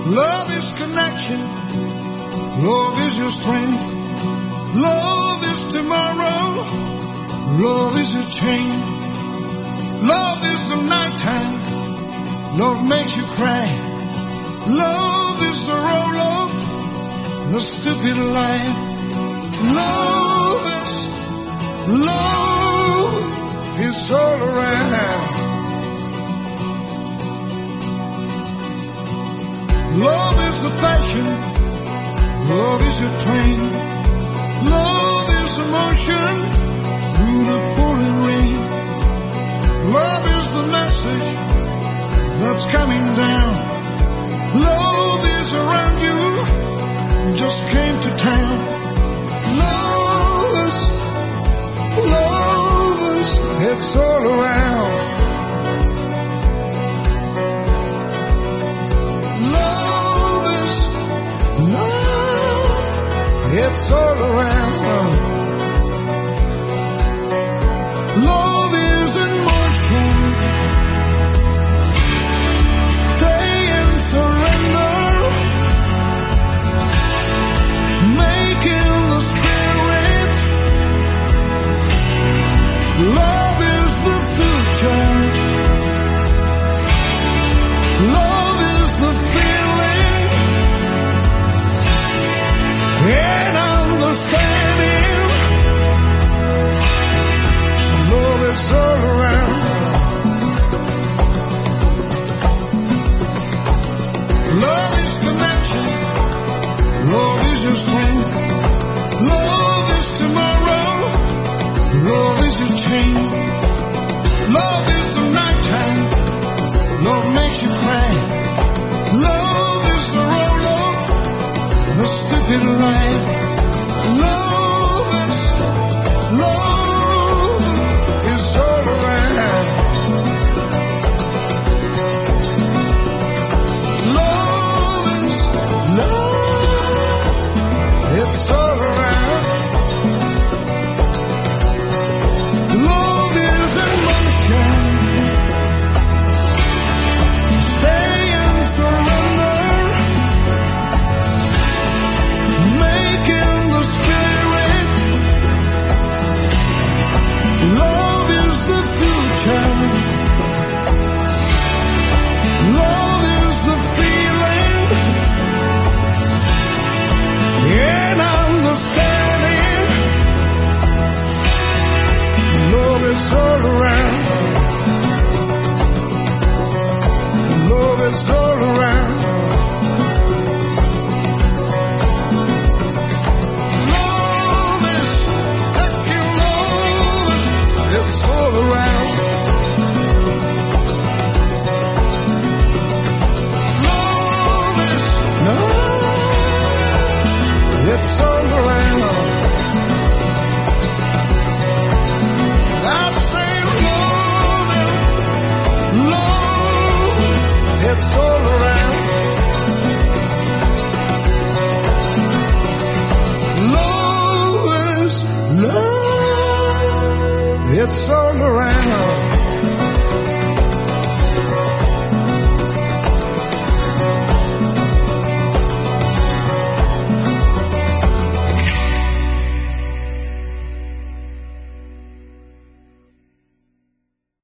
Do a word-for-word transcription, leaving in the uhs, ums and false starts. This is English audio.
Love is connection. Love is your strength. Love is tomorrow. Love is a chain. Love is the nighttime. Love makes you cry. Love is the roll of the stupid lie. Love is, love is all around. Love is the passion. Love is a train. Love is emotion through the pouring rain. Love is the message that's coming down. Love is around you, just came to town. Love is, love is, it's all around. Love is, love, it's all around. Love is in motion. Surrender, making the spirit. Love is the future. Love is the feeling and understanding. Love is all around. Love is connection. Love is your strength. Love is tomorrow. Love is a chain. Love is the nighttime. Love makes you cry. Love is the roll of the stupid lie. Love is, love is all around. It's all around. Love is in motion. Stay and surrender. Making the spirit. Love is the future. Love is the feeling. And understanding. Love is all around. Love is all around. Love is, heck you love it, it's all around. Love is, love, it's all around. I say love it, love, it's all around. Love is love, it's all